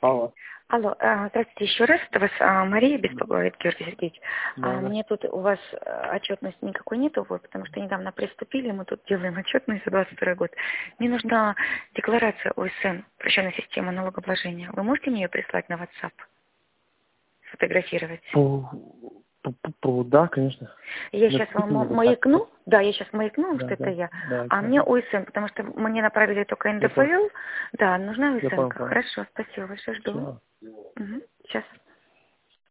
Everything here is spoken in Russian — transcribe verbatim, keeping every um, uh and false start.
Алло. Алло, а, здравствуйте еще раз. Это вас а, Мария беспокоит, Георгий Сергеевич. Да, А, да. мне тут у вас а, отчетности никакой нету, вот, потому что недавно приступили, мы тут делаем отчетность за двадцать второй год. Мне нужна декларация О С Н, упрощенная система налогообложения. Вы можете мне ее прислать на WhatsApp? Сфотографировать? По, по, по, по- да, конечно. Я сейчас Напишите вам мне ма- в WhatsApp. маякну, да, я сейчас маякну, Да, что это да, я, да, а мне окей. О С Н, потому что мне направили только Я понял. Н Д Ф Л, да, нужна Я О С Н. понял, понял. Хорошо, спасибо большое, жду. Все. Угу. Сейчас.